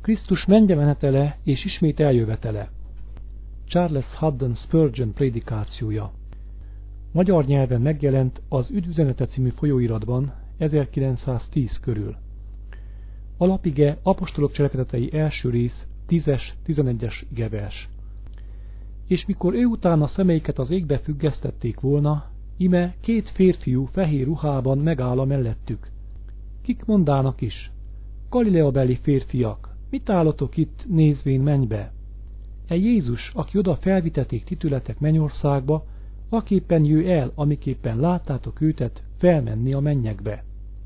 Krisztus mennybemenetele és ismét eljövetele. Charles Haddon Spurgeon prédikációja. Magyar nyelven megjelent az Üdvüzenete című folyóiratban 1910 körül. Alapige Apostolok cselekedetei első rész 10-11-es igevers. És mikor ő után a szemeiket az égbe függesztették volna, ime 2 férfiú fehér ruhában megáll a mellettük. Kik mondának is? Galileabeli férfiak, mit állatok itt nézvén mennybe? E Jézus, aki oda felviteték titületek mennyországba, aképpen jő el, amiképpen láttátok őtet felmenni a mennyekbe.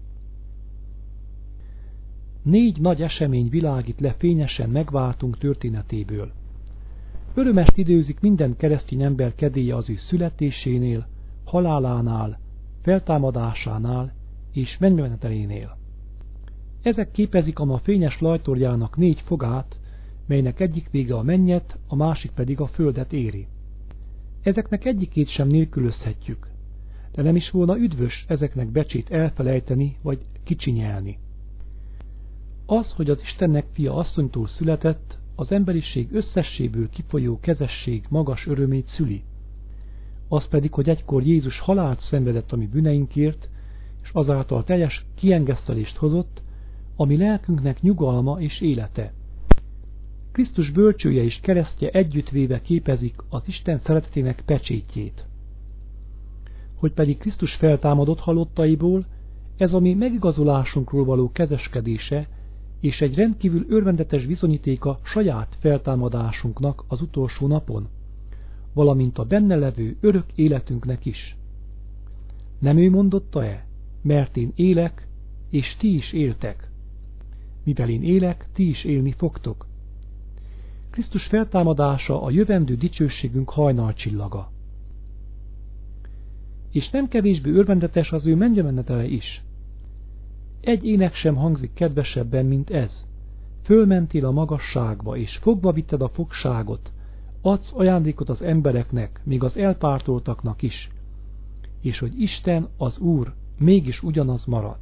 4 nagy esemény világít le fényesen megváltunk történetéből. Örömest időzik minden keresztény ember kedélye az ő születésénél, halálánál, feltámadásánál és mennybemenetelénél. Ezek képezik a ma fényes lajtorjának 4 fogát, melynek egyik vége a mennyet, a másik pedig a földet éri. Ezeknek egyikét sem nélkülözhetjük, de nem is volna üdvös ezeknek becsét elfelejteni vagy kicsinyelni. Az, hogy az Istennek fia asszonytól született, az emberiség összesséből kifolyó kezesség magas örömét szüli. Az pedig, hogy egykor Jézus halált szenvedett a mi bűneinkért, és azáltal teljes kiengesztelést hozott, ami lelkünknek nyugalma és élete. Krisztus bölcsője és keresztje együttvéve képezik az Isten szeretetének pecsétjét. Hogy pedig Krisztus feltámadott halottaiból, ez a mi megigazolásunkról való kezeskedése, és egy rendkívül örvendetes bizonyítéka saját feltámadásunknak az utolsó napon, valamint a benne levő örök életünknek is. Nem ő mondotta-e? Mert én élek, és ti is éltek. Mivel én élek, ti is élni fogtok. Krisztus feltámadása a jövendő dicsőségünk hajnalcsillaga. És nem kevésbé örvendetes az ő mennybemenetele is. Egy ének sem hangzik kedvesebben, mint ez. Fölmentél a magasságba, és fogva vitted a fogságot, adsz ajándékot az embereknek, még az elpártoltaknak is, és hogy Isten, az Úr, mégis ugyanaz marad.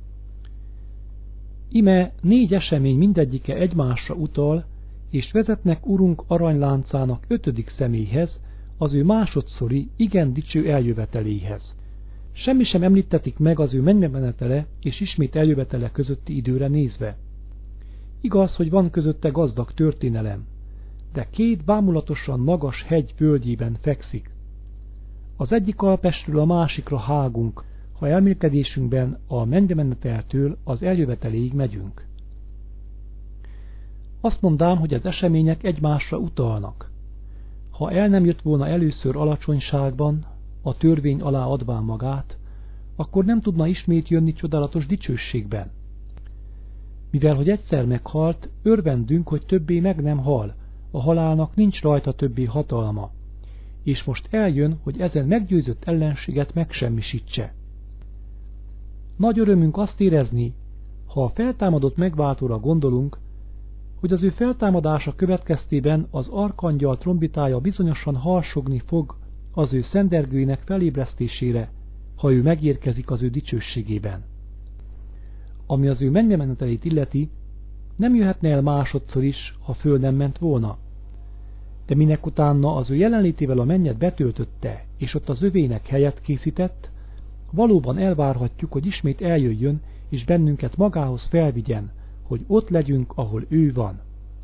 Ime 4 esemény mindegyike egymásra utal, és vezetnek Urunk aranyláncának 5. személyhez, az ő másodszori, igen dicső eljöveteléhez. Semmi sem említetik meg az ő mennybemenetele és ismét eljövetele közötti időre nézve. Igaz, hogy van közötte gazdag történelem, de 2 bámulatosan magas hegy völgyében fekszik. Az egyik alpestről a másikra hágunk, ha elmélkedésünkben a mennybemeneteltől az eljöveteléig megyünk. Azt mondám, hogy az események egymásra utalnak. Ha el nem jött volna először alacsonyságban, a törvény alá adván magát, akkor nem tudna ismét jönni csodálatos dicsőségben. Mivel, hogy egyszer meghalt, örvendünk, hogy többé meg nem hal, a halálnak nincs rajta többé hatalma, és most eljön, hogy ezen meggyőzött ellenséget megsemmisítse. Nagy örömünk azt érezni, ha a feltámadott megváltóra gondolunk, hogy az ő feltámadása következtében az arkangyal trombitája bizonyosan harsogni fog az ő szendergőinek felébresztésére, ha ő megérkezik az ő dicsőségében. Ami az ő mennybemenetelét illeti, nem jöhetne el másodszor is, ha föl nem ment volna. De minek utána az ő jelenlétével a mennyet betöltötte, és ott az övének helyet készített, valóban elvárhatjuk, hogy ismét eljöjjön, és bennünket magához felvigyen, hogy ott legyünk, ahol ő van.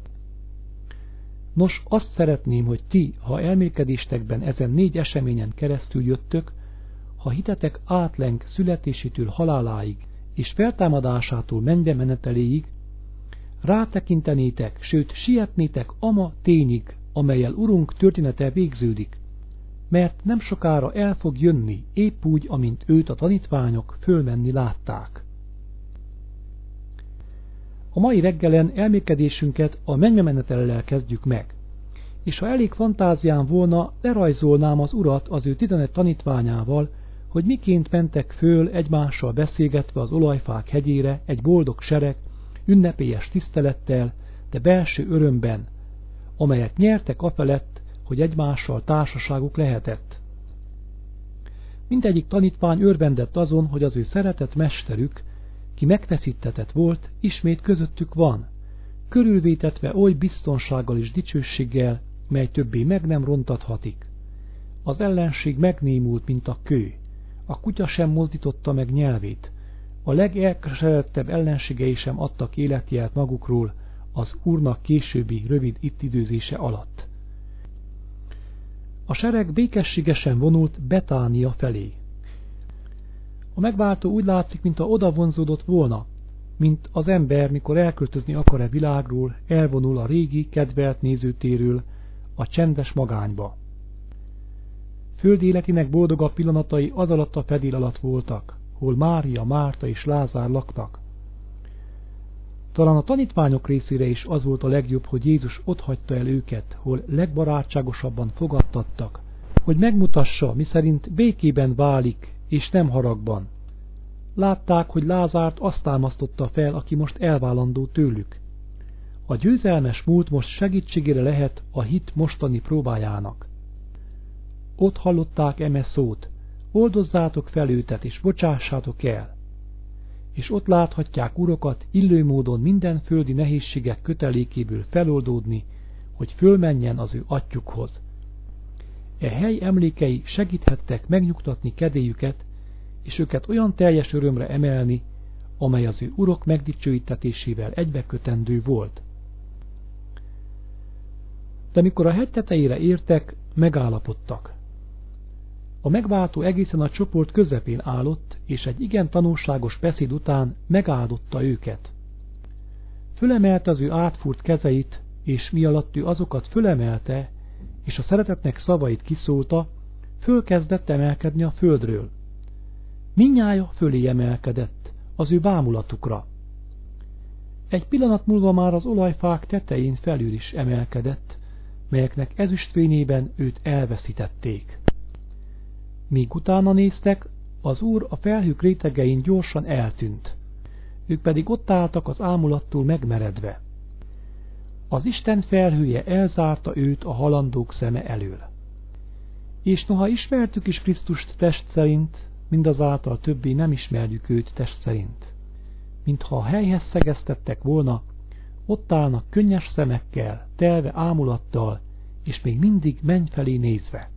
Nos, azt szeretném, hogy ti, ha elmélkedéstekben ezen 4 eseményen keresztül jöttök, ha hitetek átleng születésétől haláláig, és feltámadásától mennybemeneteléig, rátekintenétek, sőt sietnétek ama tényig, amellyel Urunk története végződik, mert nem sokára el fog jönni, épp úgy, amint őt a tanítványok fölmenni látták. A mai reggelen elmélkedésünket a mennybemenetellel kezdjük meg, és ha elég fantáziám volna, lerajzolnám az Urat az ő 11 tanítványával, hogy miként mentek föl egymással beszélgetve az olajfák hegyére egy boldog sereg, ünnepélyes tisztelettel, de belső örömben, amelyet nyertek afelett, hogy egymással társaságuk lehetett. Mindegyik tanítvány örvendett azon, hogy az ő szeretett mesterük, ki megfeszítetett volt, ismét közöttük van, körülvétetve oly biztonsággal és dicsőséggel, mely többé meg nem rontathatik. Az ellenség megnémult, mint a kő, a kutya sem mozdította meg nyelvét, a legelkeseredettebb ellenségei sem adtak életjelt magukról az Úrnak későbbi rövid itt időzése alatt. A sereg békességesen vonult Betánia felé. A megváltó úgy látszik, mintha oda vonzódott volna, mint az ember, mikor elköltözni akar világról, elvonul a régi, kedvelt nézőtéről a csendes magányba. Földi életének boldogabb pillanatai az alatt a fedél alatt voltak, hol Mária, Márta és Lázár laktak. Talán a tanítványok részére is az volt a legjobb, hogy Jézus otthagyta el őket, hol legbarátságosabban fogadtattak, hogy megmutassa, miszerint békében válik, és nem haragban. Látták, hogy Lázárt azt támasztotta fel, aki most elválandó tőlük. A győzelmes múlt most segítségére lehet a hit mostani próbájának. Ott hallották eme szót, oldozzátok fel őtet, és bocsássátok el. És ott láthatják urokat illő módon minden földi nehézségek kötelékéből feloldódni, hogy fölmenjen az ő atyjukhoz. E hely emlékei segíthettek megnyugtatni kedélyüket, és őket olyan teljes örömre emelni, amely az ő urok megdicsőítetésével egybekötendő volt. De mikor a hegy tetejére értek, megállapodtak. A megváltó egészen a csoport közepén állott, és egy igen tanulságos beszéd után megáldotta őket. Fölemelte az ő átfúrt kezeit, és mi alatt ő azokat fölemelte, és a szeretetnek szavait kiszólta, fölkezdett emelkedni a földről. Mindnyája fölé emelkedett, az ő bámulatukra. Egy pillanat múlva már az olajfák tetején felül is emelkedett, melyeknek ezüstfényében őt elveszítették. Míg utána néztek, az Úr a felhők rétegein gyorsan eltűnt. Ők pedig ott álltak az ámulattól megmeredve. Az Isten felhője elzárta őt a halandók szeme elől. És noha ismertük is Krisztust test szerint, mindazáltal többé nem ismerjük őt test szerint. Mintha a helyhez szegeztettek volna, ott állnak könnyes szemekkel, telve ámulattal, és még mindig menny felé nézve.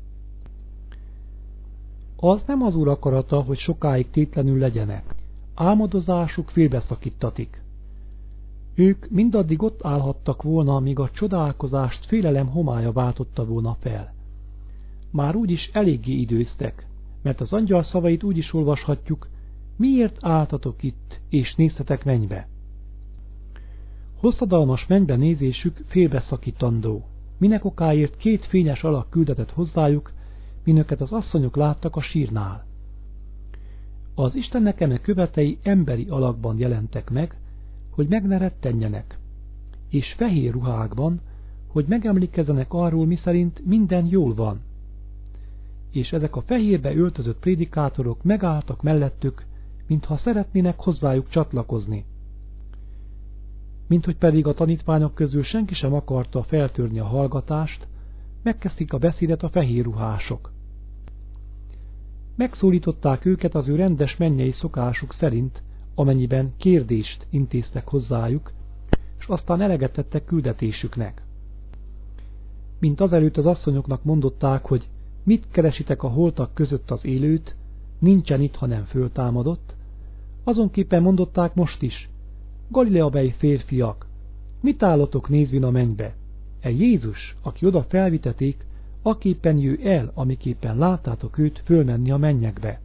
Az nem az Úr akarata, hogy sokáig tétlenül legyenek. Álmodozásuk félbeszakítatik. Ők mindaddig ott állhattak volna, míg a csodálkozást félelem homálya váltotta volna fel. Már úgyis eléggé időztek, mert az angyal szavait úgy is olvashatjuk, miért álltatok itt, és néztetek mennybe. Hosszadalmas mennybe nézésük félbeszakítandó, minek okáért két fényes alak küldetett hozzájuk, minöket az asszonyok láttak a sírnál. Az Istennek eme követei emberi alakban jelentek meg, hogy meg ne rettenjenek, és fehér ruhákban, hogy megemlékezzenek arról, miszerint minden jól van. És ezek a fehérbe öltözött prédikátorok megálltak mellettük, mintha szeretnének hozzájuk csatlakozni. Minthogy pedig a tanítványok közül senki sem akarta feltörni a hallgatást, megkezdték a beszédet a fehér ruhások. Megszólították őket az ő rendes mennyei szokásuk szerint, amennyiben kérdést intéztek hozzájuk, és aztán eleget tettek küldetésüknek. Mint azelőtt az asszonyoknak mondották, hogy mit keresitek a holtak között az élőt, nincsen itt, hanem föltámadott, azonképpen mondották most is, Galileabeli férfiak, mit állatok nézvin a mennybe? E Jézus, aki oda felviteték, aképpen jő el, amiképpen láttátok őt fölmenni a mennyekbe.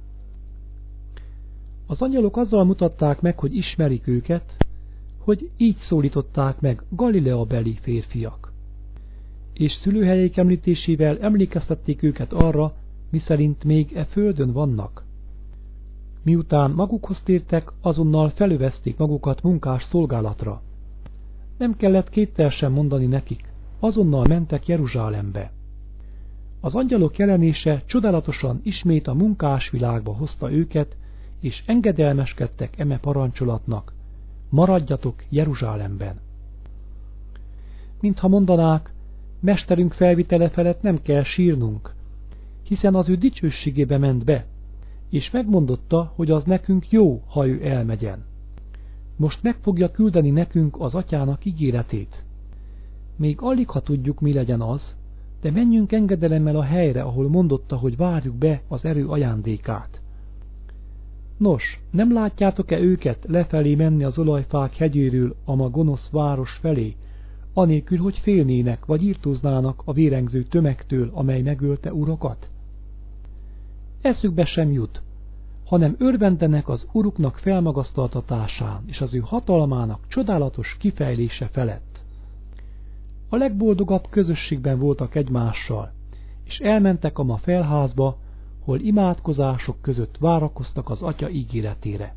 Az angyalok azzal mutatták meg, hogy ismerik őket, hogy így szólították meg Galileabeli férfiak. És szülőhelyeik említésével emlékeztették őket arra, miszerint még e földön vannak. Miután magukhoz tértek, azonnal felövezték magukat munkás szolgálatra. Nem kellett kéttel sem mondani nekik, azonnal mentek Jeruzsálembe. Az angyalok jelenése csodálatosan ismét a munkás világba hozta őket, és engedelmeskedtek eme parancsolatnak, maradjatok Jeruzsálemben. Mintha mondanák, mesterünk felvitele felett nem kell sírnunk, hiszen az ő dicsőségébe ment be, és megmondotta, hogy az nekünk jó, ha ő elmegyen. Most meg fogja küldeni nekünk az atyának ígéretét. Még alig, ha tudjuk, mi legyen az, de menjünk engedelemmel a helyre, ahol mondotta, hogy várjuk be az erő ajándékát. Nos, nem látjátok-e őket lefelé menni az olajfák hegyéről a gonosz város felé, anélkül, hogy félnének vagy írtóznának a vérengző tömegtől, amely megölte urakat? Eszükbe sem jut, hanem örvendenek az uruknak felmagasztaltatásán és az ő hatalmának csodálatos kifejlése felett. A legboldogabb közösségben voltak egymással, és elmentek a felházba, hol imádkozások között várakoztak az atya ígéretére.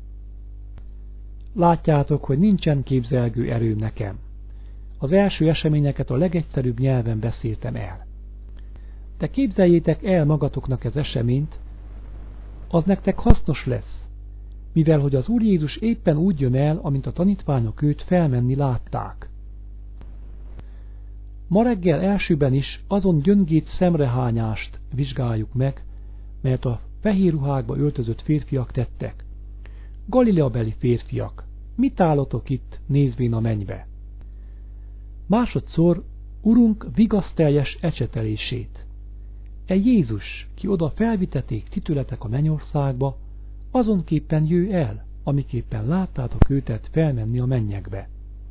Látjátok, hogy nincsen képzelgő erőm nekem. Az első eseményeket a legegyszerűbb nyelven beszéltem el. De képzeljétek el magatoknak ez eseményt, az nektek hasznos lesz, mivel hogy az Úr Jézus éppen úgy jön el, amint a tanítványok őt felmenni látták. Ma reggel elsőben is azon gyöngét szemrehányást vizsgáljuk meg, mert a fehér ruhákba öltözött férfiak tettek. Galileabeli férfiak, mit állatok itt, nézvén a mennybe? Másodszor Urunk vigaszteljes ecsetelését. Jézus, ki oda felviteték titületek a mennyországba, azonképpen jöjj el, amiképpen láttátok őtet felmenni a mennyekbe.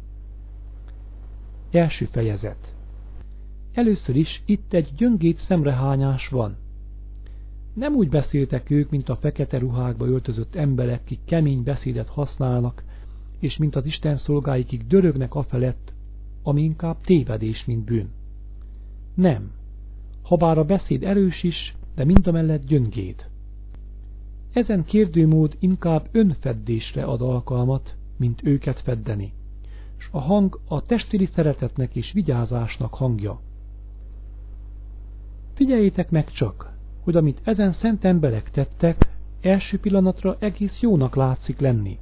Első fejezet. Először is itt egy gyöngét szemrehányás van. Nem úgy beszéltek ők, mint a fekete ruhákba öltözött emberek, kik kemény beszédet használnak, és mint az Isten szolgái, kik dörögnek afelett, ami inkább tévedés, mint bűn. Nem. Habár a beszéd erős is, de mindamellett gyöngéd. Ezen kérdőmód inkább önfeddésre ad alkalmat, mint őket feddeni, s a hang a testvéri szeretetnek és vigyázásnak hangja. Figyeljétek meg csak, hogy amit ezen szent emberek tettek, első pillanatra egész jónak látszik lenni.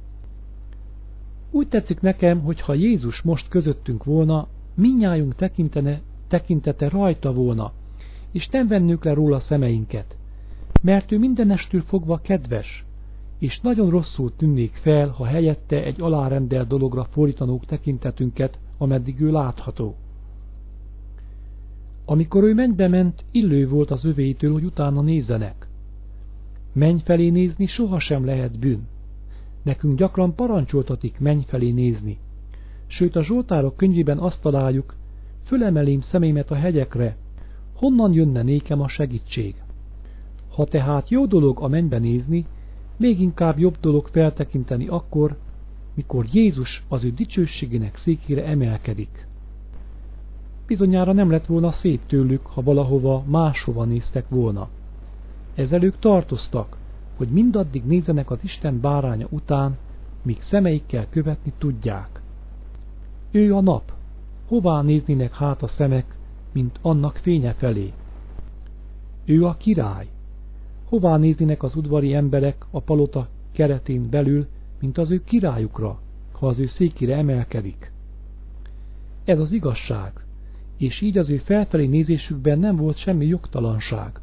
Úgy tetszik nekem, hogy ha Jézus most közöttünk volna, mindnyájunk tekintete rajta volna, és nem vennünk le róla szemeinket, mert ő mindenestől fogva kedves, és nagyon rosszul tűnnék fel, ha helyette egy alárendelt dologra fordítanók tekintetünket, ameddig ő látható. Amikor ő mennybe ment, illő volt az övéitől, hogy utána nézzenek. Menny felé nézni sohasem lehet bűn. Nekünk gyakran parancsoltatik menny felé nézni. Sőt, a Zsoltárok könyvében azt találjuk, fölemelém szemémet a hegyekre, honnan jönne nékem a segítség. Ha tehát jó dolog a mennybe nézni, még inkább jobb dolog feltekinteni akkor, mikor Jézus az ő dicsőségének székére emelkedik. Bizonyára nem lett volna szép tőlük, ha valahova máshova néztek volna. Ezzel ők tartoztak, hogy mindaddig nézzenek az Isten báránya után, míg szemeikkel követni tudják. Ő a nap, hová néznének hát a szemek, mint annak fénye felé? Ő a király, hová néznének az udvari emberek a palota keretén belül, mint az ő királyukra, ha az ő székére emelkedik? Ez az igazság, és így az ő felfelé nézésükben nem volt semmi jogtalanság.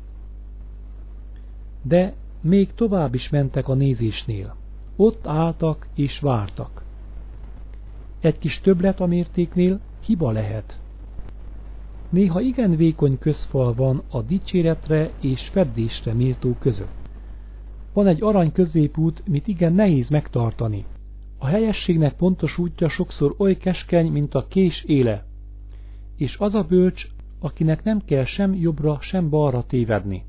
De még tovább is mentek a nézésnél. Ott álltak és vártak. Egy kis többlet a mértéknél hiba lehet. Néha igen vékony közfal van a dicséretre és feddésre méltó között. Van egy arany középút, mit igen nehéz megtartani. A helyességnek pontos útja sokszor oly keskeny, mint a kés éle, és az a bölcs, akinek nem kell sem jobbra, sem balra tévedni.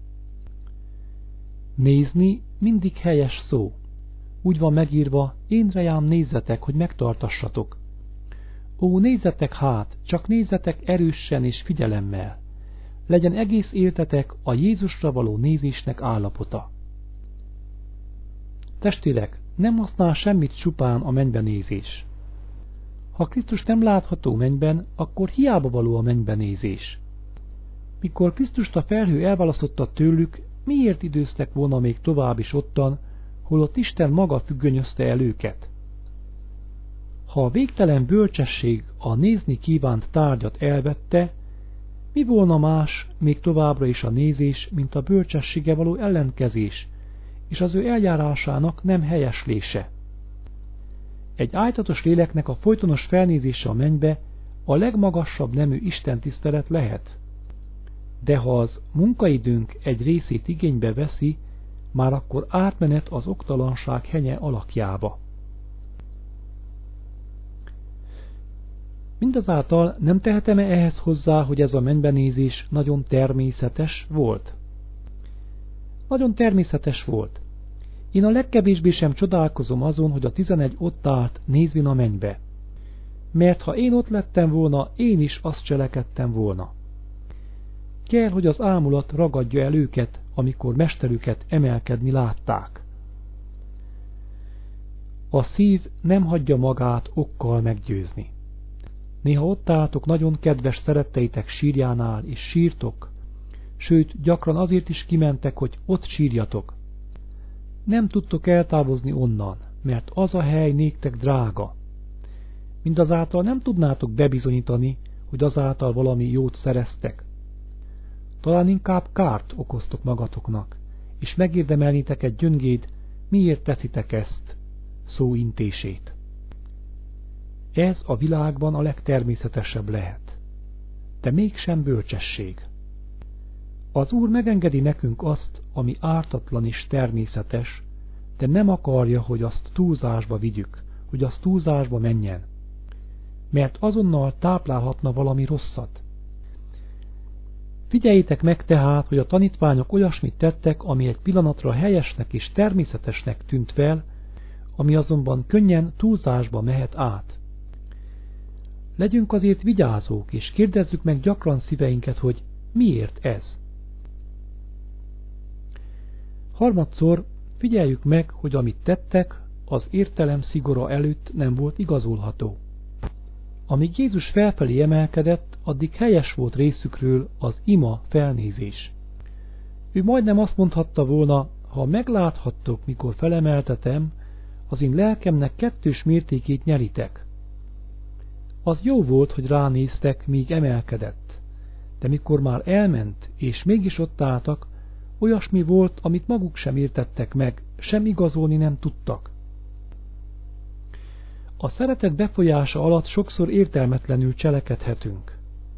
Nézni mindig helyes szó. Úgy van megírva, én rejám nézzetek, hogy megtartassatok. Ó, nézzetek hát, csak nézzetek erősen és figyelemmel. Legyen egész életetek a Jézusra való nézésnek állapota. Testvérek, nem használ semmit csupán a mennybe nézés. Ha Krisztus nem látható mennyben, akkor hiába való a mennybe nézés. Mikor Krisztust a felhő elválasztotta tőlük, miért időztek volna még tovább is ottan, holott Isten maga függönyözte el őket? Ha a végtelen bölcsesség a nézni kívánt tárgyat elvette, mi volna más még továbbra is a nézés, mint a bölcsessége való ellenkezés, és az ő eljárásának nem helyeslése? Egy ájtatos léleknek a folytonos felnézése a mennybe a legmagasabb nemű istentisztelet lehet. De ha az munkaidőnk egy részét igénybe veszi, már akkor átmenet az oktalanság henye alakjába. Mindazáltal nem tehetem-e ehhez hozzá, hogy ez a mennybenézés nagyon természetes volt? Nagyon természetes volt. Én a legkevésbé sem csodálkozom azon, hogy a 11 ott állt, nézvén a mennybe. Mert ha én ott lettem volna, én is azt cselekedtem volna. Kell, hogy az ámulat ragadja el őket, amikor mesterüket emelkedni látták. A szív nem hagyja magát okkal meggyőzni. Néha ott álltok nagyon kedves szeretteitek sírjánál, és sírtok, sőt, gyakran azért is kimentek, hogy ott sírjatok. Nem tudtok eltávozni onnan, mert az a hely néktek drága. Mindazáltal nem tudnátok bebizonyítani, hogy azáltal valami jót szereztek. Talán inkább kárt okoztok magatoknak, és megérdemelnétek egy gyöngéd, miért teszitek ezt, szóintését. Ez a világban a legtermészetesebb lehet, de mégsem bölcsesség. Az Úr megengedi nekünk azt, ami ártatlan és természetes, de nem akarja, hogy azt túlzásba vigyük, hogy az túlzásba menjen, mert azonnal táplálhatna valami rosszat. Figyeljétek meg tehát, hogy a tanítványok olyasmit tettek, ami egy pillanatra helyesnek és természetesnek tűnt fel, ami azonban könnyen túlzásba mehet át. Legyünk azért vigyázók, és kérdezzük meg gyakran szíveinket, hogy miért ez. Harmadszor figyeljük meg, hogy amit tettek, az értelem szigora előtt nem volt igazolható. Amíg Jézus felfelé emelkedett, addig helyes volt részükről az ima felnézés. Ő majdnem azt mondhatta volna, ha megláthattok, mikor felemeltetem, az én lelkemnek kettős mértékét nyeritek. Az jó volt, hogy ránéztek, míg emelkedett, de mikor már elment, és mégis ott álltak, olyasmi volt, amit maguk sem értettek meg, sem igazolni nem tudtak. A szeretet befolyása alatt sokszor értelmetlenül cselekedhetünk.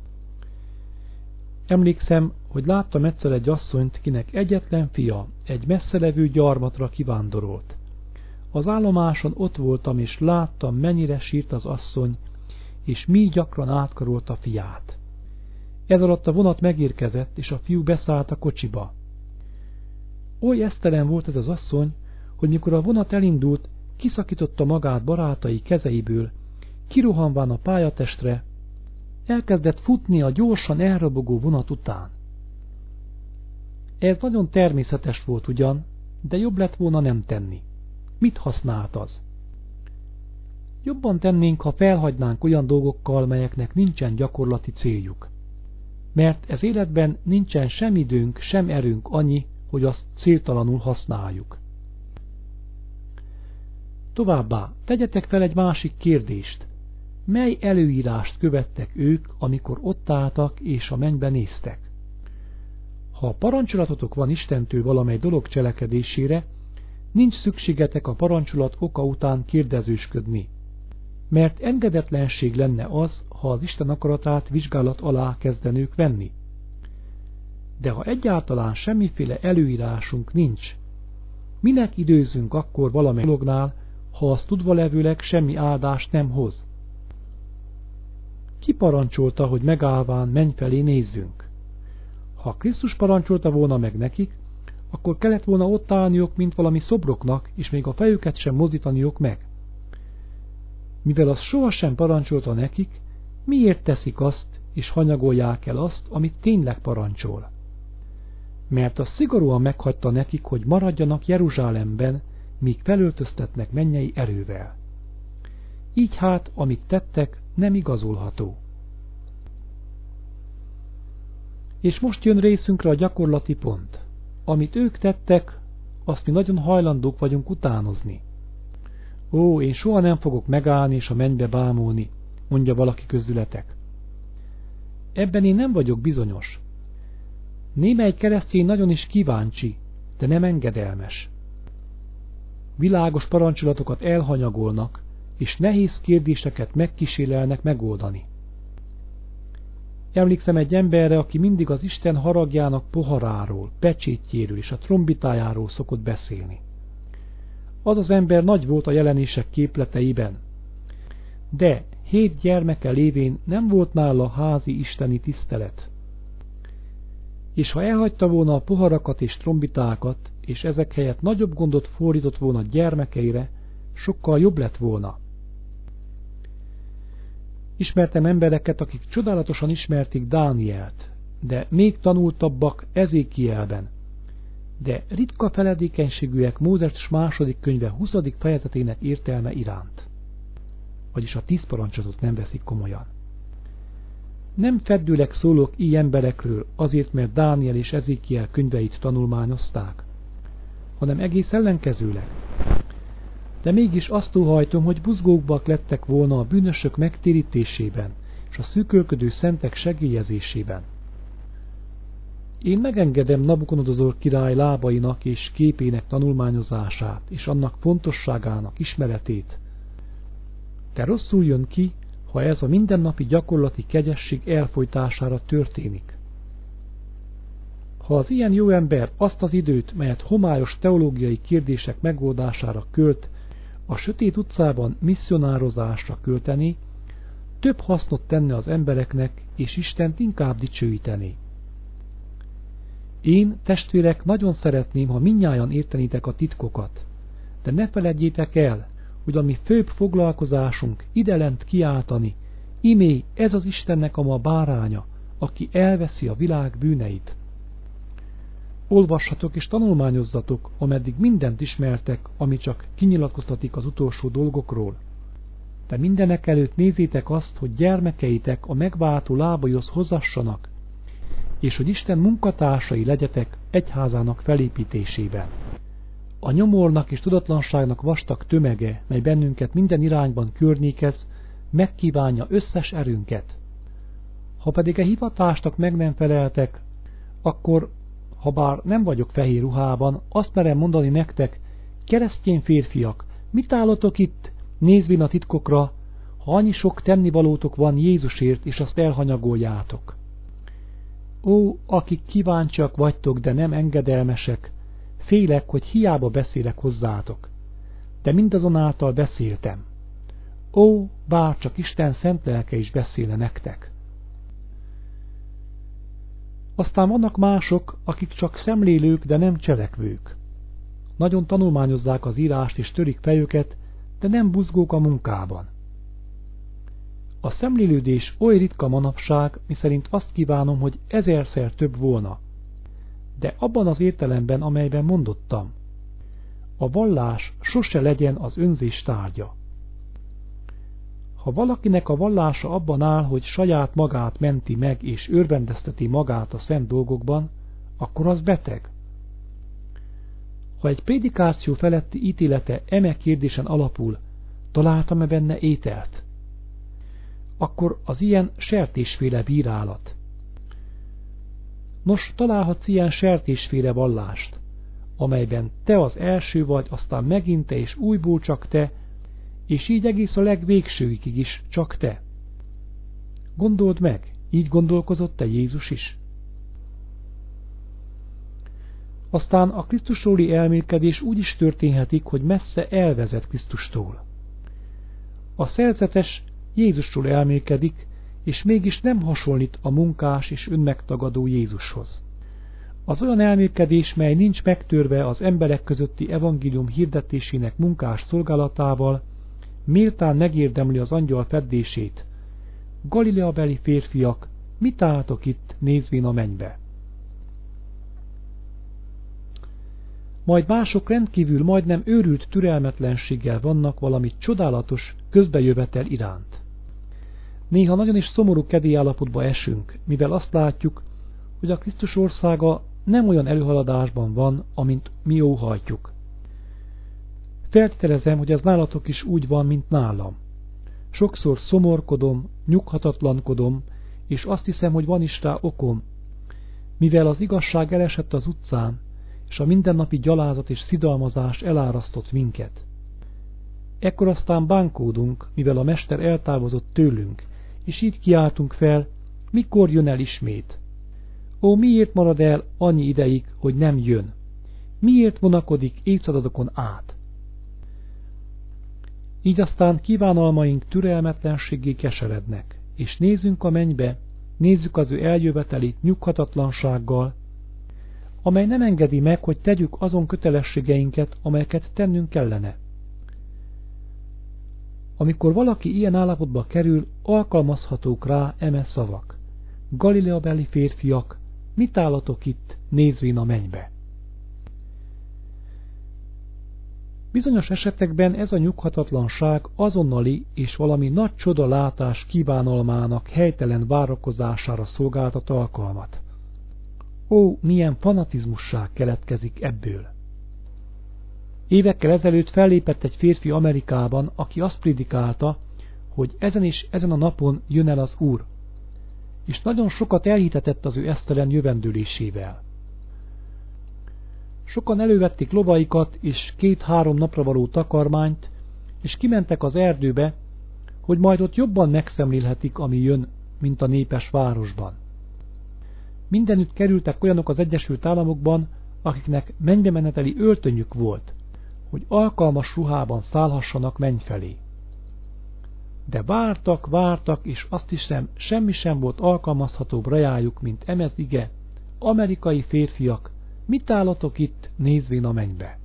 Emlékszem, hogy láttam egyszer egy asszonyt, kinek egyetlen fia egy messzelevő gyarmatra kivándorolt. Az állomáson ott voltam, és láttam, mennyire sírt az asszony, és mi gyakran átkarolt a fiát. Ez alatt a vonat megérkezett, és a fiú beszállt a kocsiba. Oly esztelen volt ez az asszony, hogy mikor a vonat elindult, kiszakította magát barátai kezeiből, kirohanván a pályatestre, elkezdett futni a gyorsan elrobogó vonat után. Ez nagyon természetes volt ugyan, de jobb lett volna nem tenni. Mit használt az? Jobban tennénk, ha felhagynánk olyan dolgokkal, melyeknek nincsen gyakorlati céljuk. Mert ez életben nincsen sem időnk, sem erőnk annyi, hogy azt céltalanul használjuk. Továbbá, tegyetek fel egy másik kérdést. Mely előírást követtek ők, amikor ott álltak és a mennybe néztek? Ha parancsolatotok van Istentől valamely dolog cselekedésére, nincs szükségetek a parancsolat oka után kérdezősködni, mert engedetlenség lenne az, ha az Isten akaratát vizsgálat alá kezdenők venni. De ha egyáltalán semmiféle előírásunk nincs, minek időzünk akkor valamely dolognál, ha az tudva levőleg semmi áldást nem hoz? Ki parancsolta, hogy megállván menny felé nézzünk? Ha Krisztus parancsolta volna meg nekik, akkor kellett volna ott állniuk, mint valami szobroknak, és még a fejüket sem mozdítaniuk meg. Mivel az sohasem parancsolta nekik, miért teszik azt, és hanyagolják el azt, amit tényleg parancsol? Mert az szigorúan meghagyta nekik, hogy maradjanak Jeruzsálemben, míg felöltöztetnek mennyei erővel. Így hát, amit tettek, nem igazolható. És most jön részünkre a gyakorlati pont. Amit ők tettek, azt mi nagyon hajlandók vagyunk utánozni. Ó, én soha nem fogok megállni és a mennybe bámulni, mondja valaki közületek. Ebben én nem vagyok bizonyos. Némely keresztény nagyon is kíváncsi, de nem engedelmes. Világos parancsolatokat elhanyagolnak, és nehéz kérdéseket megkísérelnek megoldani. Emlékszem egy emberre, aki mindig az Isten haragjának poharáról, pecsétjéről és a trombitájáról szokott beszélni. Az az ember nagy volt a jelenések képleteiben, de 7 gyermeke lévén nem volt nála házi isteni tisztelet. És ha elhagyta volna a poharakat és trombitákat, és ezek helyett nagyobb gondot fordított volna gyermekeire, sokkal jobb lett volna. Ismertem embereket, akik csodálatosan ismerték Dánielt, de még tanultabbak Ezékielben, de ritka feledékenységűek Mózes második könyve 20. fejezetének értelme iránt. Vagyis a 10 parancsolatot nem veszik komolyan. Nem feddőleg szólok így emberekről azért, mert Dániel és Ezékiel könyveit tanulmányozták, hanem egész ellenkezőleg. De mégis azt óhajtom, hogy buzgóbbak lettek volna a bűnösök megtérítésében és a szűkölködő szentek segélyezésében. Én megengedem Nabukodonozor király lábainak és képének tanulmányozását és annak fontosságának ismeretét, de rosszul jön ki, ha ez a mindennapi gyakorlati kegyesség elfojtására történik. Ha az ilyen jó ember azt az időt, melyet homályos teológiai kérdések megoldására költ, a sötét utcában misszionározásra költeni, több hasznot tenne az embereknek, és Istent inkább dicsőíteni. Én, testvérek, nagyon szeretném, ha mindnyájan értenétek a titkokat, de ne feledjétek el, hogy a mi főbb foglalkozásunk idelent kiáltani, imé ez az Istennek a ma báránya, aki elveszi a világ bűneit. Olvassatok és tanulmányozzatok, ameddig mindent ismertek, ami csak kinyilatkoztatik az utolsó dolgokról. De mindenek előtt nézzétek azt, hogy gyermekeitek a megváltó lábaihoz hozassanak, és hogy Isten munkatársai legyetek egyházának felépítésében. A nyomornak és tudatlanságnak vastag tömege, mely bennünket minden irányban környékez, megkívánja összes erőnket. Ha pedig a hivatásnak meg nem feleltek, akkor, ha bár nem vagyok fehér ruhában, azt merem mondani nektek, keresztény férfiak, mit állatok itt, nézvén a titkokra, ha annyi sok tennivalótok van Jézusért, és azt elhanyagoljátok. Ó, akik kíváncsiak vagytok, de nem engedelmesek, félek, hogy hiába beszélek hozzátok, de mindazonáltal beszéltem. Ó, bár csak Isten szent lelke is beszélne nektek. Aztán vannak mások, akik csak szemlélők, de nem cselekvők. Nagyon tanulmányozzák az írást és törik fejüket, de nem buzgók a munkában. A szemlélődés oly ritka manapság, miszerint azt kívánom, hogy 1000-szer több volna. De abban az értelemben, amelyben mondottam, a vallás sose legyen az önzés tárgya. Ha valakinek a vallása abban áll, hogy saját magát menti meg és örvendezteti magát a szent dolgokban, akkor az beteg. Ha egy prédikáció feletti ítélete eme kérdésen alapul, találtam-e benne ételt? Akkor az ilyen sertésféle bírálat. Nos, találhatsz ilyen sertésféle vallást, amelyben te az első vagy, aztán megint te és újból csak te, és így egész a legvégsőkig is csak te. Gondold meg, így gondolkozott te Jézus is. Aztán a Krisztusróli elmélkedés úgy is történhetik, hogy messze elvezet Krisztustól. A szerzetes Jézusról elmélkedik, és mégis nem hasonlít a munkás és önmegtagadó Jézushoz. Az olyan elmélkedés, mely nincs megtörve az emberek közötti evangélium hirdetésének munkás szolgálatával, méltán megérdemli az angyal feddését. Galileabeli férfiak, mit álltok itt, nézvén a mennybe? Majd mások rendkívül majdnem őrült türelmetlenséggel vannak valami csodálatos közbejövetel iránt. Néha nagyon is szomorú kedélyállapotba esünk, mivel azt látjuk, hogy a Krisztus országa nem olyan előhaladásban van, amint mi óhajtjuk. Feltételezem, hogy ez nálatok is úgy van, mint nálam. Sokszor szomorkodom, nyughatatlankodom, és azt hiszem, hogy van is rá okom, mivel az igazság elesett az utcán, és a mindennapi gyalázat és szidalmazás elárasztott minket. Ekkor aztán bánkódunk, mivel a mester eltávozott tőlünk, és így kiáltunk fel, mikor jön el ismét. Ó, miért marad el annyi ideig, hogy nem jön? Miért vonakodik évszázadokon át? Így aztán kívánalmaink türelmetlenséggé keserednek, és nézzünk a mennybe, nézzük az ő eljövetelét nyughatatlansággal, amely nem engedi meg, hogy tegyük azon kötelességeinket, amelyeket tennünk kellene. Amikor valaki ilyen állapotba kerül, alkalmazhatók rá eme szavak. Galileabeli férfiak, mit állatok itt, nézvén a mennybe? Bizonyos esetekben ez a nyughatatlanság azonnali és valami nagy csodalátás kívánalmának helytelen várakozására szolgáltat alkalmat. Ó, milyen fanatizmusság keletkezik ebből! Évekkel ezelőtt fellépett egy férfi Amerikában, aki azt prédikálta, hogy ezen és ezen a napon jön el az Úr, és nagyon sokat elhitetett az ő esztelen jövendőlésével. Sokan elővették lovaikat és 2-3 napra való takarmányt, és kimentek az erdőbe, hogy majd ott jobban megszemlélhetik, ami jön, mint a népes városban. Mindenütt kerültek olyanok az Egyesült Államokban, akiknek mennybemeneteli öltönyük volt, hogy alkalmas ruhában szállhassanak menny felé. De vártak, és azt hiszem, semmi sem volt alkalmazhatóbb rájuk, mint emez ige, amerikai férfiak, mit állatok itt, nézvén a mennybe?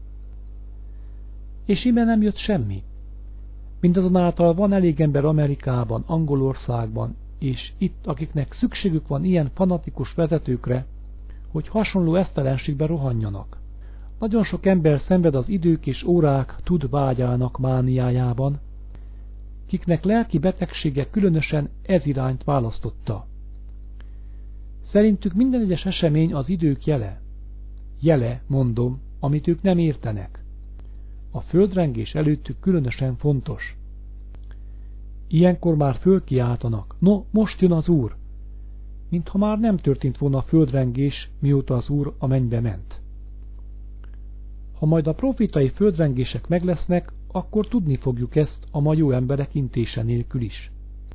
És íme nem jött semmi. Mindazonáltal van elég ember Amerikában, Angolországban, és itt, akiknek szükségük van ilyen fanatikus vezetőkre, hogy hasonló esztelenségbe rohanjanak. Nagyon sok ember szenved az idők és órák tudvágyának mániájában, kiknek lelki betegsége különösen ez irányt választotta. Szerintük minden egyes esemény az idők jele. Jele, mondom, amit ők nem értenek. A földrengés előttük különösen fontos. Ilyenkor már fölkiáltanak, no, most jön az Úr, mintha már nem történt volna a földrengés, mióta az Úr a mennybe ment. Ha majd a profétai földrengések meglesznek, akkor tudni fogjuk ezt a ma jó emberek intése nélkül is.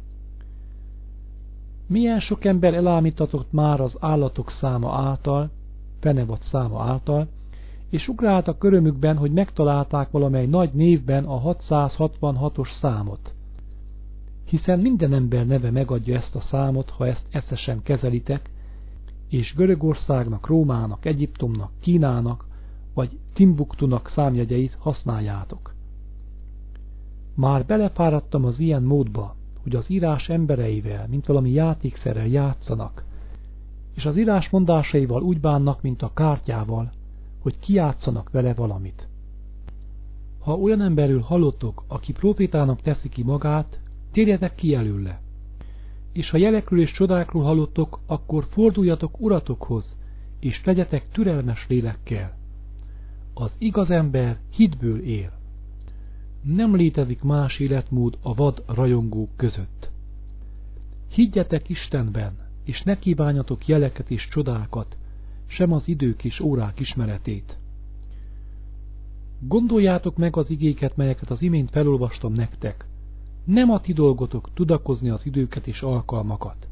Milyen sok ember elámítatott már az állatok száma által, fenevad száma által, és ugráltak örömükben, hogy megtalálták valamely nagy névben a 666-os számot. Hiszen minden ember neve megadja ezt a számot, ha ezt eszesen kezelitek, és Görögországnak, Rómának, Egyiptomnak, Kínának, vagy Timbuktunak számjegyeit használjátok. Már belefáradtam az ilyen módba, hogy az írás embereivel, mint valami játékszerrel játszanak, és az írás mondásaival úgy bánnak, mint a kártyával, hogy kijátszanak vele valamit. Ha olyan emberről hallottok, aki profétának teszi ki magát, térjetek ki előle. És ha jelekről és csodákról hallottok, akkor forduljatok uratokhoz, és legyetek türelmes lélekkel. Az igaz ember hitből él. Nem létezik más életmód a vad rajongók között. Higgyetek Istenben, és ne kívánjatok jeleket és csodákat, sem az idők és órák ismeretét. Gondoljátok meg az igéket, melyeket az imént felolvastam nektek. Nem a ti dolgotok tudakozni az időket és alkalmakat.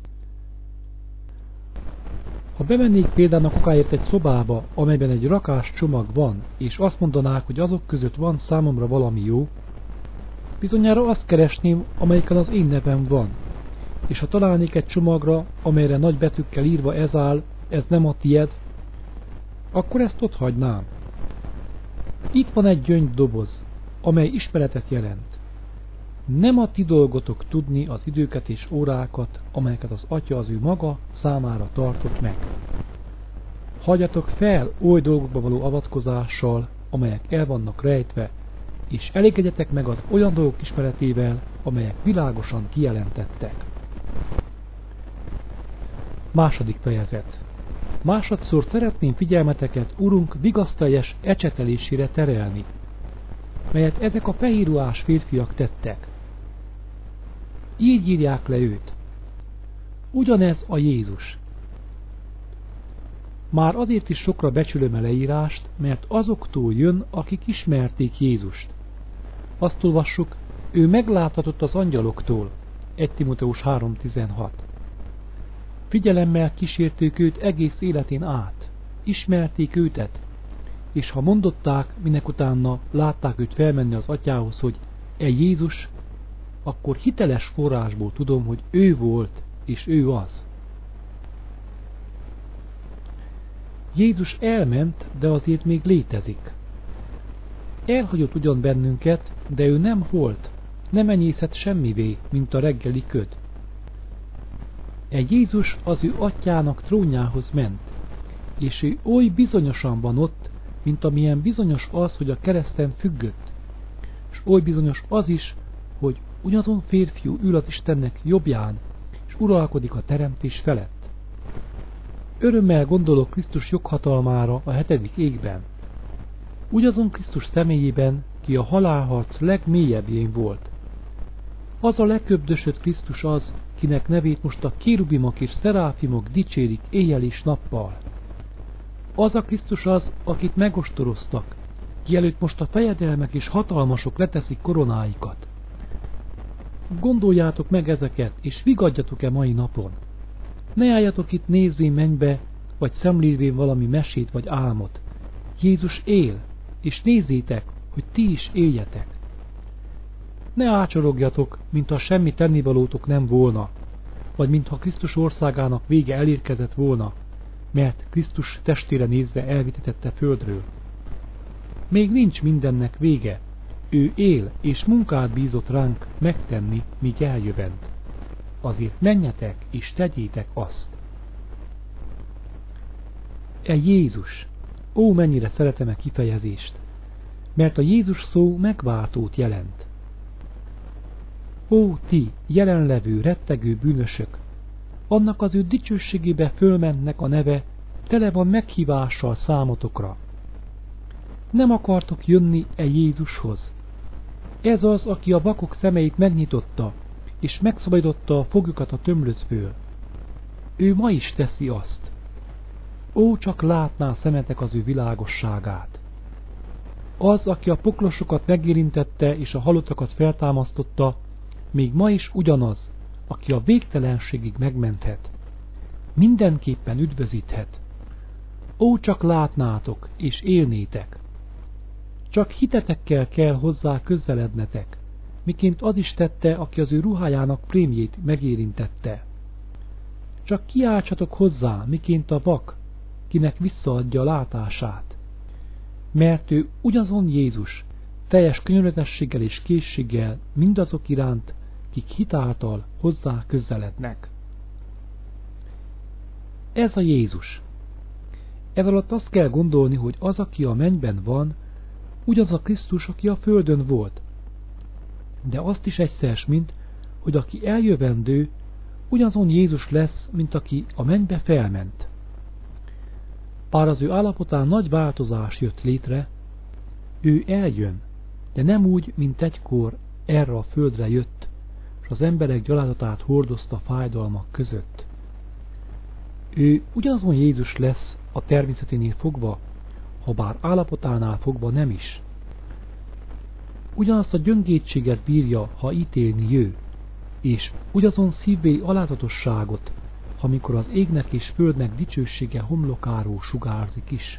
Ha bemennék példának okáért egy szobába, amelyben egy rakás csomag van, és azt mondanák, hogy azok között van számomra valami jó, bizonyára azt keresném, amelyiken az én nevem van, és ha találnék egy csomagra, amelyre nagy betűkkel írva ez áll, ez nem a tied, akkor ezt ott hagynám. Itt van egy gyöngydoboz, amely ismeretet jelent. Nem a ti dolgotok tudni az időket és órákat, amelyeket az Atya az ő maga számára tartott meg. Hagyjatok fel oly dolgokba való avatkozással, amelyek el vannak rejtve, és elégedjetek meg az olyan dolgok ismeretével, amelyek világosan kijelentettek. Második fejezet. Másodszor szeretném figyelmeteket Urunk vigaszteljes ecsetelésére terelni, melyet ezek a fehérruhás férfiak tettek. Így írják le őt. Ugyanez a Jézus. Már azért is sokra becsülöm a leírást, mert azoktól jön, akik ismerték Jézust. Azt olvassuk, ő megláthatott az angyaloktól, 1 Timóteus 3.16. Figyelemmel kísérték őt egész életén át, ismerték őtet, és ha mondották, minek utána látták őt felmenni az atyához, hogy Jézus, akkor hiteles forrásból tudom, hogy ő volt, és ő az. Jézus elment, de azért még létezik. Elhagyott ugyan bennünket, de ő nem holt, nem enyészett semmivé, mint a reggeli köd. Jézus az ő atyának trónjához ment, és ő oly bizonyosan van ott, mint amilyen bizonyos az, hogy a kereszten függött, és oly bizonyos az is, hogy ugyanazon férfiú ül az Istennek jobbján, és uralkodik a teremtés felett. Örömmel gondolok Krisztus joghatalmára a 7. égben. Ugyazon Krisztus személyében, ki a halálharc legmélyebbjén volt. Az a leköbdösött Krisztus az, kinek nevét most a kérubimok és szeráfimok dicsérik éjjel és nappal. Az a Krisztus az, akit megostoroztak, ki előtt most a fejedelmek és hatalmasok leteszik koronáikat. Gondoljátok meg ezeket, és vigadjatok-e mai napon. Ne álljatok itt nézvén mennybe, vagy szemlélvén valami mesét vagy álmot. Jézus él, és nézzétek, hogy ti is éljetek. Ne ácsorogjatok, mintha semmi tennivalótok nem volna, vagy mintha Krisztus országának vége elérkezett volna, mert Krisztus testére nézve elvitetette földről. Még nincs mindennek vége, ő él, és munkát bízott ránk megtenni, míg eljövend. Azért menjetek, és tegyétek azt. Jézus! Ó, mennyire szeretem a kifejezést, mert a Jézus szó megváltót jelent. Ó, ti, jelenlevő, rettegő bűnösök! Annak az ő dicsőségébe fölmentnek a neve, tele van meghívással számotokra. Nem akartok jönni Jézushoz. Ez az, aki a vakok szemeit megnyitotta, és megszabadította a foglyokat a tömlöcből. Ő ma is teszi azt. Ó, csak látná szemetek az ő világosságát. Az, aki a poklosokat megérintette, és a halottakat feltámasztotta, még ma is ugyanaz, aki a végtelenségig megmenthet. Mindenképpen üdvözíthet. Ó, csak látnátok, és élnétek. Csak hitetekkel kell hozzá közelednetek, miként az is tette, aki az ő ruhájának prémjét megérintette. Csak kiáltsatok hozzá, miként a vak, kinek visszaadja a látását. Mert ő ugyanazon Jézus, teljes könyörületességgel és készséggel mindazok iránt, kik hitáltal hozzá közelednek. Ez a Jézus. Ez alatt azt kell gondolni, hogy az, aki a mennyben van, ugyanaz a Krisztus, aki a földön volt. De azt is egyszer, mint, hogy aki eljövendő, ugyanazon Jézus lesz, mint aki a mennybe felment. Bár az ő állapotán nagy változás jött létre, ő eljön, de nem úgy, mint egykor erre a földre jött, és az emberek gyalázatát hordozta fájdalmak között. Ő ugyanazon Jézus lesz a természeténél fogva, ha bár állapotánál fogva nem is. Ugyanazt a gyöngétséget bírja, ha ítélni jő, és ugyanazon szívbéli alázatosságot, amikor az égnek és földnek dicsősége homlokáról sugárzik is.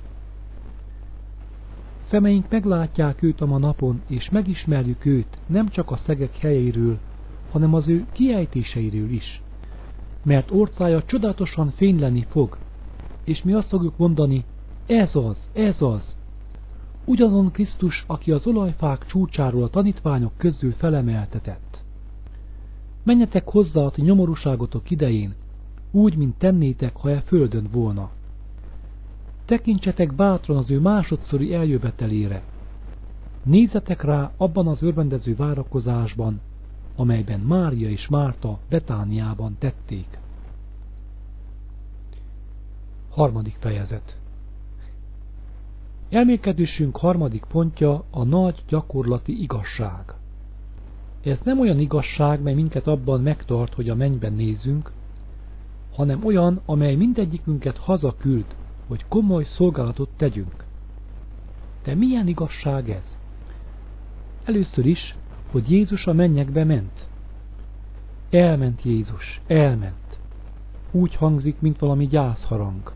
Szemeink meglátják őt a ma napon, és megismerjük őt nem csak a szegek helyeiről, hanem az ő kiejtéseiről is. Mert orcája csodálatosan fényleni fog, és mi azt fogjuk mondani, ez az, ez az. Ugyanazon Krisztus, aki az olajfák csúcsáról a tanítványok közül felemeltetett. Menjetek hozzá a ti nyomorúságotok idején, úgy, mint tennétek, ha földön volna. Tekintsetek bátran az ő másodszori eljövetelére. Nézzetek rá abban az örvendező várakozásban, amelyben Mária és Márta Betániában tették. 3. fejezet. Elmélkedésünk 3. pontja a nagy gyakorlati igazság. Ez nem olyan igazság, mely minket abban megtart, hogy a mennyben nézzünk, hanem olyan, amely mindegyikünket hazaküld, hogy komoly szolgálatot tegyünk. De milyen igazság ez? Először is, hogy Jézus a mennyekbe ment. Elment Jézus, elment. Úgy hangzik, mint valami gyászharang.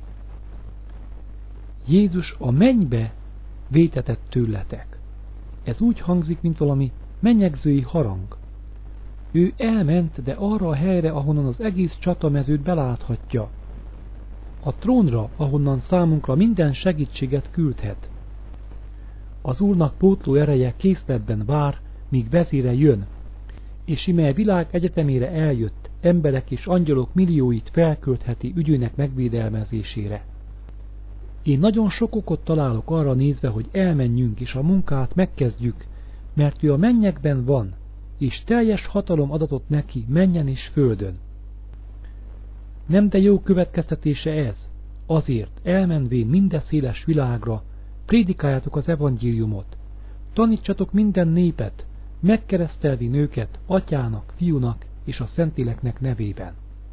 Jézus a mennybe vétetett tőletek. Ez úgy hangzik, mint valami mennyegzői harang. Ő elment, de arra a helyre, ahonnan az egész csatamezőt beláthatja. A trónra, ahonnan számunkra minden segítséget küldhet. Az Úrnak pótló ereje készletben vár, míg vezére jön, és ime a világ egyetemére eljött, emberek és angyalok millióit felköltheti ügyének megvédelmezésére. Én nagyon sok okot találok arra nézve, hogy elmenjünk és a munkát megkezdjük, mert ő a mennyekben van, és teljes hatalom adatott neki mennyen és földön. Nem de jó következtetése ez? Azért, elmenvén minden széles világra, prédikáljátok az evangéliumot, tanítsatok minden népet, megkeresztelvén őket Atyának, Fiúnak és a Szentléleknek nevében.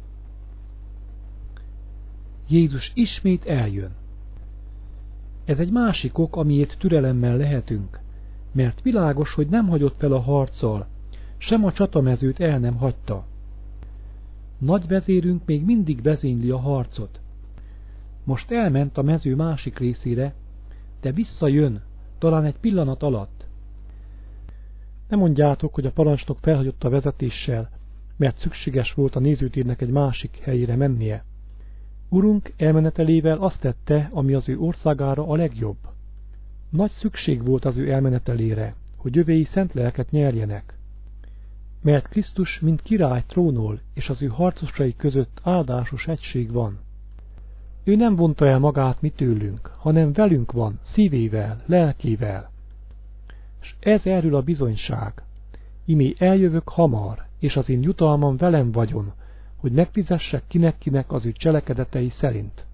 Jézus ismét eljön. Ez egy másik ok, amiért türelemmel lehetünk, mert világos, hogy nem hagyott fel a harccal, sem a csatamezőt el nem hagyta. Nagy vezérünk még mindig vezényli a harcot. Most elment a mező másik részére, de visszajön, talán egy pillanat alatt. Ne mondjátok, hogy a parancsnok felhagyott a vezetéssel, mert szükséges volt a nézőtérnek egy másik helyére mennie. Urunk elmenetelével azt tette, ami az ő országára a legjobb. Nagy szükség volt az ő elmenetelére, hogy jövői szent lelket nyerjenek. Mert Krisztus, mint király trónol, és az ő harcosai között áldásos egység van. Ő nem vonta el magát mi tőlünk, hanem velünk van, szívével, lelkével. És ez erről a bizonyság. Imé eljövök hamar, és az én jutalmam velem vagyon, hogy megfizessek kinek az ő cselekedetei szerint.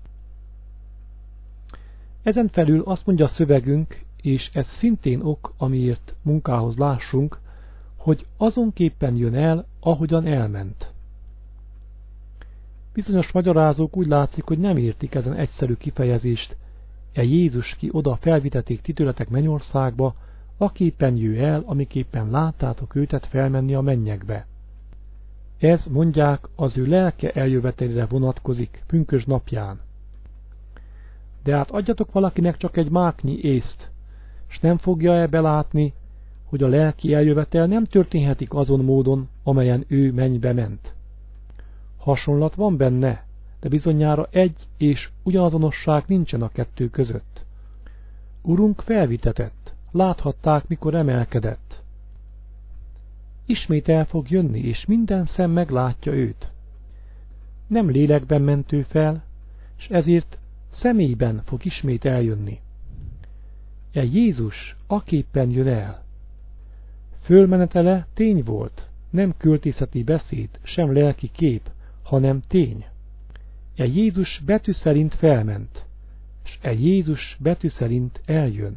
Ezen felül azt mondja a szövegünk, és ez szintén ok, amiért munkához lássunk, hogy azonképpen jön el, ahogyan elment. Bizonyos magyarázók úgy látszik, hogy nem értik ezen egyszerű kifejezést, Jézus ki oda felviteték titületek mennyországba, aképpen jő el, amiképpen láttátok őtet felmenni a mennyekbe. Ez, mondják, az ő lelke eljövetelére vonatkozik pünkösd napján. De hát adjatok valakinek csak egy máknyi észt, s nem fogja-e belátni, hogy a lelki eljövetel nem történhetik azon módon, amelyen ő mennybe ment. Hasonlat van benne, de bizonyára egy és ugyanazonosság nincsen a kettő között. Urunk felvitetett, láthatták, mikor emelkedett. Ismét el fog jönni, és minden szem meglátja őt. Nem lélekben ment ő fel, és ezért személyben fog ismét eljönni. Jézus aképpen jön el. Fölmenetele tény volt, nem költészeti beszéd, sem lelki kép, hanem tény. Jézus betű szerint felment, és Jézus betű szerint eljön.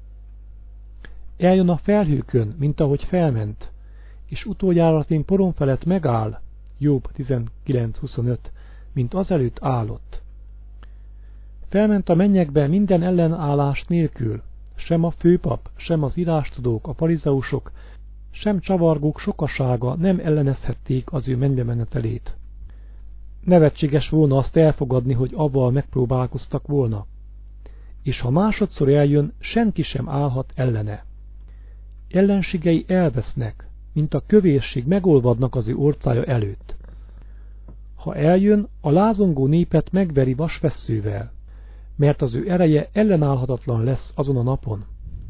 Eljön a felhőkön, mint ahogy felment, és utoljára az én porom felett megáll, Jobb 19.25, mint azelőtt állott. Felment a mennyekbe minden ellenállás nélkül, sem a főpap, sem az írástudók, a farizeusok, sem csavargók sokasága nem ellenezhették az ő mennybe menetelét. Nevetséges volna azt elfogadni, hogy avval megpróbálkoztak volna. És ha másodszor eljön, senki sem állhat ellene. Ellenségei elvesznek, mint a kövérség megolvadnak az ő orcája előtt. Ha eljön, a lázongó népet megveri vasvesszővel, mert az ő ereje ellenállhatatlan lesz azon a napon.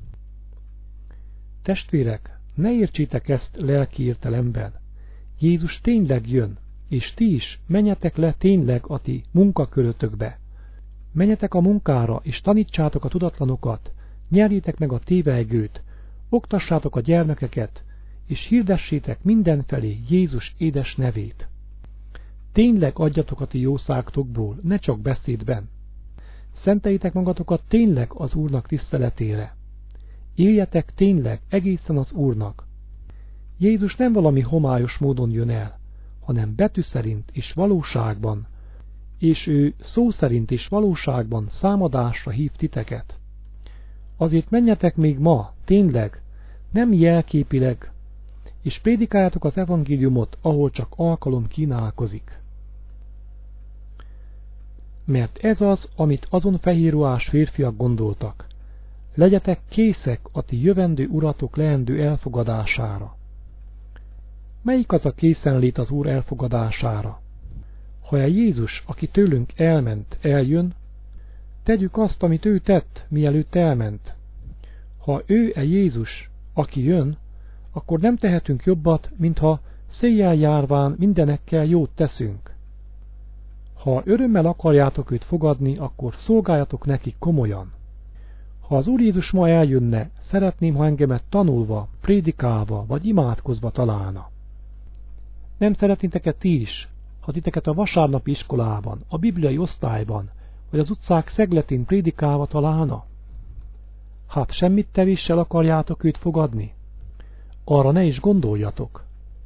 Testvérek, ne értsétek ezt lelki értelemben. Jézus tényleg jön, és ti is menjetek le tényleg a ti munkakörötökbe. Menjetek a munkára, és tanítsátok a tudatlanokat, nyerjétek meg a tévejgőt, oktassátok a gyermekeket, és hirdessétek mindenfelé Jézus édes nevét. Tényleg adjatok a ti jószágtokból, ne csak beszédben. Szenteljétek magatokat tényleg az Úrnak tiszteletére. Éljetek tényleg egészen az Úrnak. Jézus nem valami homályos módon jön el, hanem betű szerint és valóságban, és ő szó szerint és valóságban számadásra hív titeket. Azért menjetek még ma, tényleg, nem jelképileg, és prédikáljátok az evangéliumot, ahol csak alkalom kínálkozik. Mert ez az, amit azon fehérruhás férfiak gondoltak. Legyetek készek a ti jövendő uratok leendő elfogadására. Melyik az a készenlét az Úr elfogadására? Ha Jézus, aki tőlünk elment, eljön, tegyük azt, amit ő tett, mielőtt elment. Ha ő Jézus, aki jön, akkor nem tehetünk jobbat, mintha széjjel járván mindenekkel jót teszünk. Ha örömmel akarjátok őt fogadni, akkor szolgáljatok neki komolyan. Ha az Úr Jézus ma eljönne, szeretném, ha engemet tanulva, prédikálva vagy imádkozva találna. Nem szeretnétek ti is, ha titeket a vasárnapi iskolában, a bibliai osztályban, vagy az utcák szegletén prédikálva találna? Hát semmit tevéssel akarjátok őt fogadni? Arra ne is gondoljatok.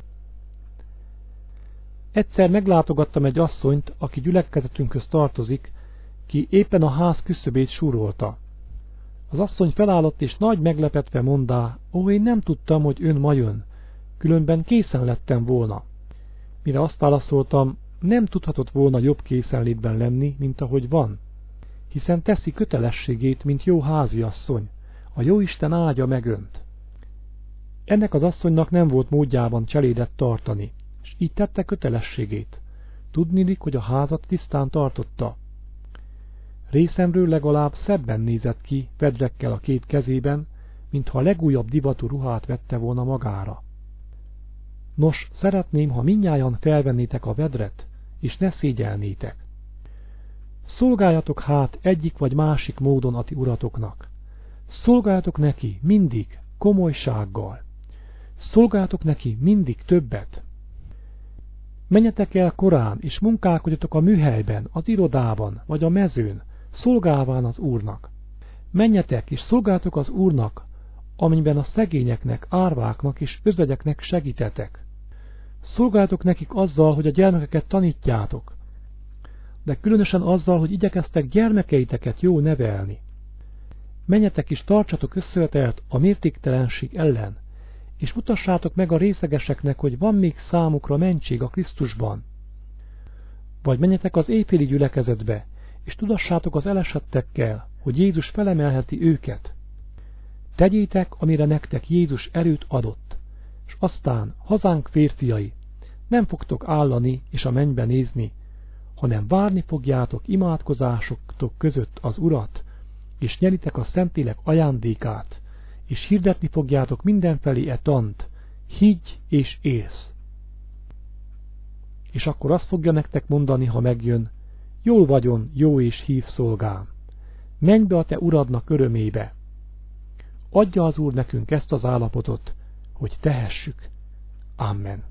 Egyszer meglátogattam egy asszonyt, aki gyülekezetünkhöz tartozik, ki éppen a ház küszöbét súrolta. Az asszony felállott és nagy meglepetve mondá, én nem tudtam, hogy ön ma jön, különben készen lettem volna. Mire azt válaszoltam, nem tudhatott volna jobb készenlétben lenni, mint ahogy van, hiszen teszi kötelességét, mint jó háziasszony, a Jóisten áldja meg önt. Ennek az asszonynak nem volt módjában cselédet tartani, és így tette kötelességét. Tudniillik, hogy a házat tisztán tartotta. Részemről legalább szebben nézett ki, vedrekkel a két kezében, mintha a legújabb divatú ruhát vette volna magára. Nos, szeretném, ha mindnyájan felvennétek a vedret, és ne szégyelnétek. Szolgáljatok hát egyik vagy másik módon a ti uratoknak. Szolgáljatok neki mindig, komolysággal. Szolgáljatok neki mindig többet. Menjetek el korán, és munkálkodjatok a műhelyben, az irodában, vagy a mezőn, szolgálván az Úrnak. Menjetek, és szolgáljatok az Úrnak, amiben a szegényeknek, árváknak és özvegyeknek segítetek. Szolgáljatok nekik azzal, hogy a gyermekeket tanítjátok, de különösen azzal, hogy igyekeztek gyermekeiteket jól nevelni. Menjetek és tartsatok összevetelt a mértéktelenség ellen, és mutassátok meg a részegeseknek, hogy van még számukra mentség a Krisztusban. Vagy menjetek az éjféli gyülekezetbe, és tudassátok az elesettekkel, hogy Jézus felemelheti őket. Tegyétek, amire nektek Jézus erőt adott, és aztán, hazánk férfiai, nem fogtok állani és a mennybe nézni, hanem várni fogjátok imádkozásoktok között az Urat, és nyeritek a Szentlélek ajándékát, és hirdetni fogjátok mindenfelé e tant, higgy és élsz. És akkor azt fogja nektek mondani, ha megjön, jól vagyon, jó és hív szolgám, menj be a te Uradnak örömébe. Adja az Úr nekünk ezt az állapotot, hogy tehessük. Amen.